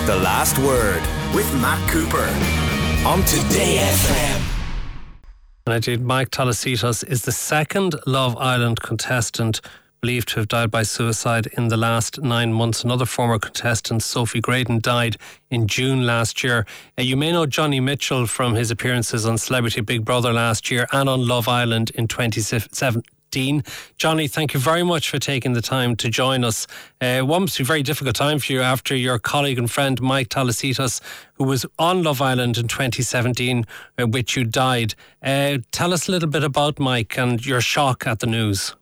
The Last Word with Matt Cooper on Today FM. And indeed, Mike Talasitos is the second Love Island contestant believed to have died by suicide in the last 9 months. Another former contestant, Sophie Graydon, died in June last year. You may know Johnny Mitchell from his appearances on Celebrity Big Brother last year and on Love Island in 2017. Johnny, thank you very much for taking the time to join us. One must be a very difficult time for you after your colleague and friend Mike Talasitos, who was on Love Island in 2017, which you died. Tell us a little bit about Mike and your shock at the news.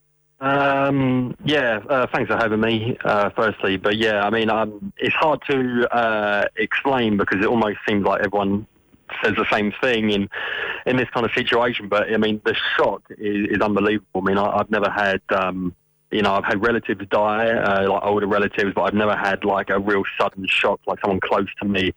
Thanks for having me, firstly. But yeah, I mean, it's hard to explain because it almost seems like everyone says the same thing in this kind of situation. But I mean, the shock is unbelievable. I mean, I've never had, I've had relatives die, like older relatives, but I've never had like a real sudden shock, like someone close to me,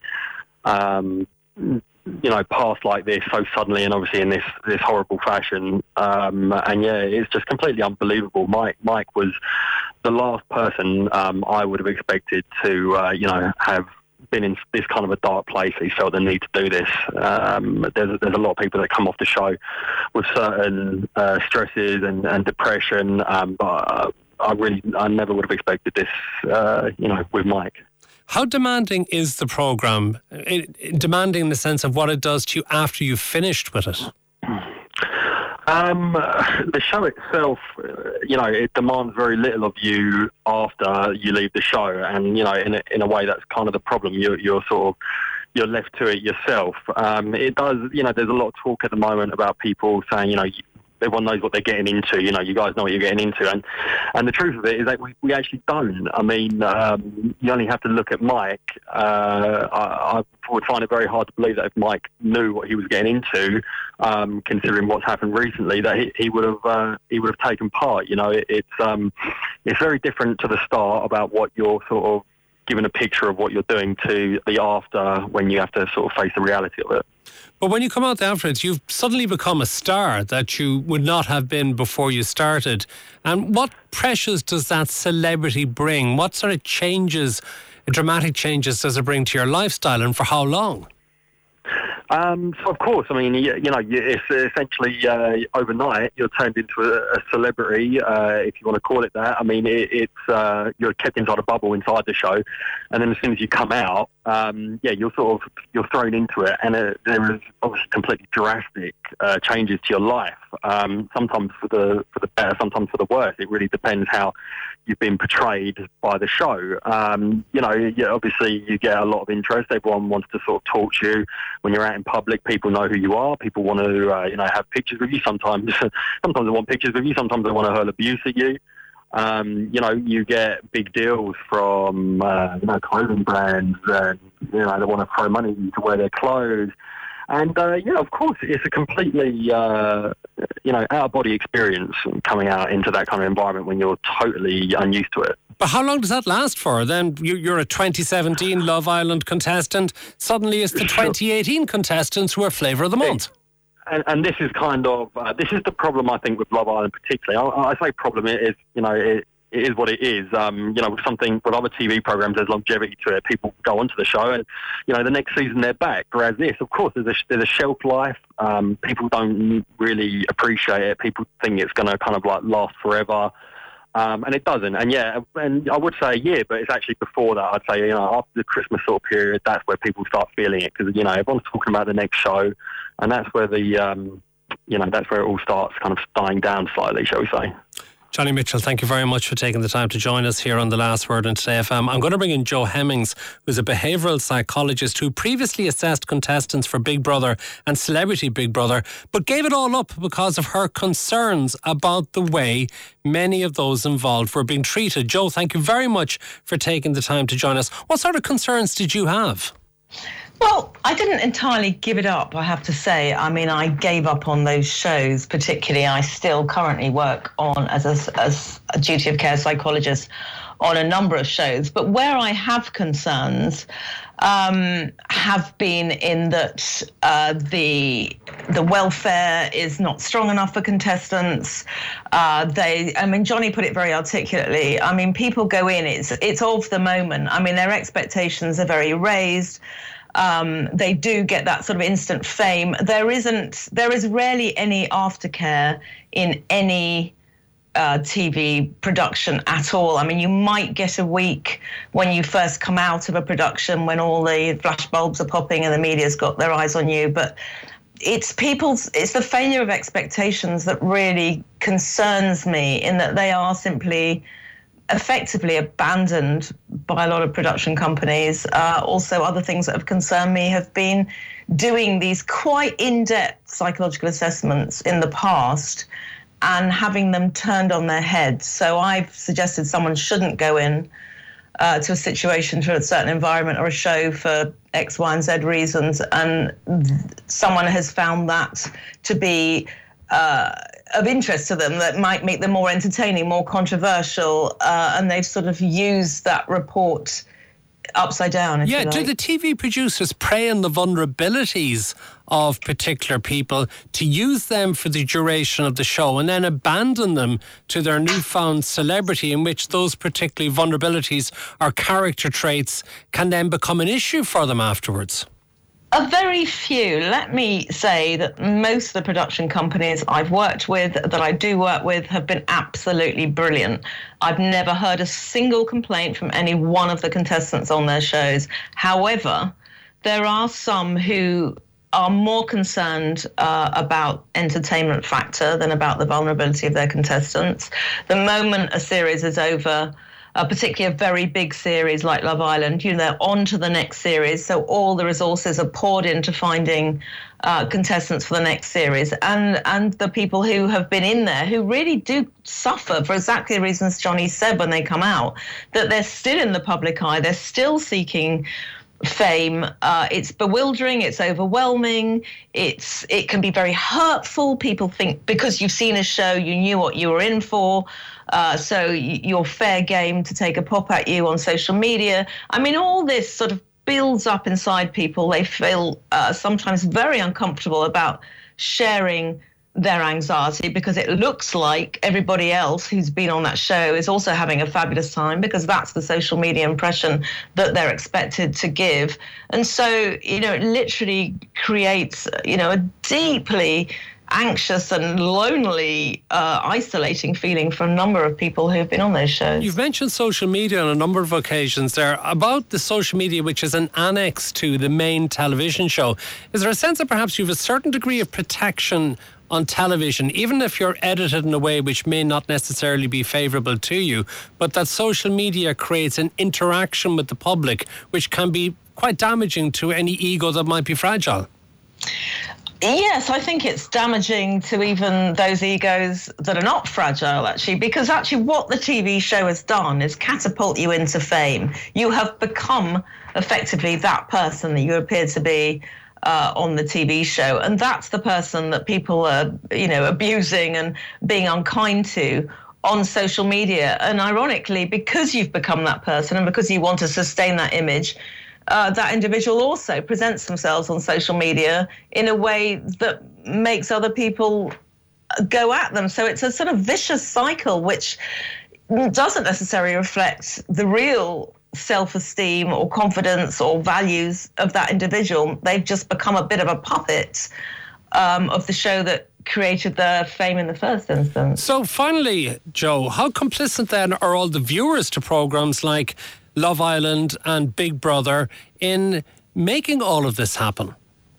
passed like this so suddenly and obviously in this horrible fashion. It's just completely unbelievable. Mike was the last person I would have expected to, have been in this kind of a dark place. He felt the need to do this. There's a lot of people that come off the show with certain stresses and depression, but I never would have expected this, with Mike. How demanding is the programme? Demanding in the sense of what it does to you after you've finished with it? The show itself, it demands very little of you after you leave the show, and in a way that's kind of the problem. You're left to it yourself. It does, there's a lot of talk at the moment about people saying, everyone knows what they're getting into. You guys know what you're getting into, and the truth of it is that we actually don't. I mean, you only have to look at Mike. I would find it very hard to believe that if Mike knew what he was getting into, considering what's happened recently, that he would have taken part. It's very different to the start about what you're sort of given a picture of what you're doing to the after, when you have to sort of face the reality of it. But when you come out afterwards, you've suddenly become a star that you would not have been before you started. And what pressures does that celebrity bring? What sort of dramatic changes does it bring to your lifestyle, and for how long? So of course, I mean, it's essentially overnight you're turned into a celebrity, if you want to call it that. I mean, you're kept inside a bubble inside the show, and then as soon as you come out, you're thrown into it, and there is obviously completely drastic changes to your life. Sometimes for the better, sometimes for the worse. It really depends how you've been portrayed by the show. Obviously you get a lot of interest. Everyone wants to sort of talk to you when you're out in public. People know who you are. People want to, have pictures with you. Sometimes they want pictures with you. Sometimes they want to hurl abuse at you. You get big deals from, clothing brands, and, they want to throw money at you to wear their clothes. And, of course, it's a completely, out-of-body experience coming out into that kind of environment when you're totally unused to it. But how long does that last for? Then you're a 2017 Love Island contestant. Suddenly it's the 2018 contestants who are Flavour of the Month. And this is kind of, this is the problem, I think, with Love Island particularly. I say problem, it is, it is what it is. With other TV programs, there's longevity to it. People go onto the show, and the next season they're back. Whereas this, of course, there's a shelf life. People don't really appreciate it. People think it's going to kind of like last forever, and it doesn't. And and I would say a year, but it's actually before that. I'd say after the Christmas sort of period, that's where people start feeling it, because everyone's talking about the next show, and that's where that's where it all starts kind of dying down slightly, shall we say. Johnny Mitchell, thank you very much for taking the time to join us here on The Last Word on Today FM. I'm going to bring in Jo Hemmings, who's a behavioural psychologist who previously assessed contestants for Big Brother and Celebrity Big Brother, but gave it all up because of her concerns about the way many of those involved were being treated. Jo, thank you very much for taking the time to join us. What sort of concerns did you have? Well, I didn't entirely give it up, I have to say. I mean, I gave up on those shows. Particularly, I still currently work on as a duty of care psychologist on a number of shows. But where I have concerns have been in that the welfare is not strong enough for contestants. Johnny put it very articulately. I mean, people go in, it's of the moment. I mean, their expectations are very raised. They do get that sort of instant fame. There is rarely any aftercare in any TV production at all. I mean, you might get a week when you first come out of a production when all the flashbulbs are popping and the media's got their eyes on you, but it's the failure of expectations that really concerns me, in that they are simply effectively abandoned by a lot of production companies. Also, other things that have concerned me have been doing these quite in-depth psychological assessments in the past and having them turned on their head. So I've suggested someone shouldn't go in to a situation, to a certain environment or a show for X, Y, and Z reasons, and someone has found that to be of interest to them, that might make them more entertaining, more controversial, and they've sort of used that report upside down. Yeah, do the TV producers prey on the vulnerabilities of particular people to use them for the duration of the show and then abandon them to their newfound celebrity, in which those particular vulnerabilities or character traits can then become an issue for them afterwards? A very few. Let me say that most of the production companies I've worked with, that I do work with, have been absolutely brilliant. I've never heard a single complaint from any one of the contestants on their shows. However, there are some who are more concerned about entertainment factor than about the vulnerability of their contestants. The moment a series is over, particularly a very big series like Love Island, they're on to the next series. So all the resources are poured into finding contestants for the next series. And the people who have been in there, who really do suffer for exactly the reasons Johnny said when they come out, that they're still in the public eye, they're still seeking fame. It's bewildering, it's overwhelming, it can be very hurtful. People think because you've seen a show, you knew what you were in for, so you're fair game to take a pop at you on social media. I mean, all this sort of builds up inside people. They feel sometimes very uncomfortable about sharing their anxiety, because it looks like everybody else who's been on that show is also having a fabulous time, because that's the social media impression that they're expected to give. And so, it literally creates, a deeply anxious and lonely, isolating feeling for a number of people who have been on those shows. You've mentioned social media on a number of occasions there. About the social media, which is an annex to the main television show, is there a sense that perhaps you have a certain degree of protection on television, even if you're edited in a way which may not necessarily be favourable to you, but that social media creates an interaction with the public which can be quite damaging to any ego that might be fragile? Yes, I think it's damaging to even those egos that are not fragile, actually, because actually what the TV show has done is catapult you into fame. You have become effectively that person that you appear to be on the TV show, and that's the person that people are, abusing and being unkind to on social media. And ironically, because you've become that person and because you want to sustain that image, that individual also presents themselves on social media in a way that makes other people go at them. So it's a sort of vicious cycle, which doesn't necessarily reflect the real self-esteem or confidence or values of that individual. They've just become a bit of a puppet of the show that created their fame in the first instance. So finally, Jo, how complicit then are all the viewers to programmes like Love Island and Big Brother in making all of this happen?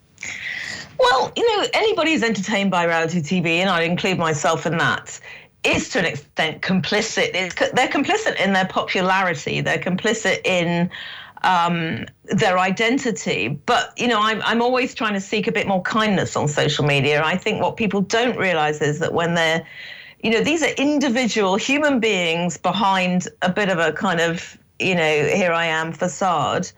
Well, anybody who's entertained by reality TV, and I include myself in that, is to an extent complicit. They're complicit in their popularity. They're complicit in their identity. But, I'm always trying to seek a bit more kindness on social media. I think what people don't realise is that when they're, these are individual human beings behind a bit of a kind of, here I am facade.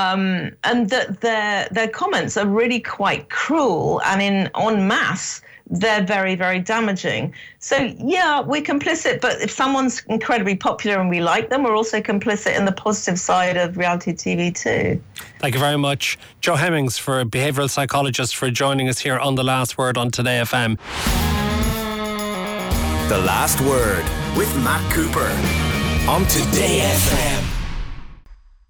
And that their comments are really quite cruel, and en masse, they're very, very damaging. So, yeah, we're complicit, but if someone's incredibly popular and we like them, we're also complicit in the positive side of reality TV too. Thank you very much, Jo Hemmings, for behavioural psychologist, for joining us here on The Last Word on Today FM. The Last Word with Matt Cooper on Today FM.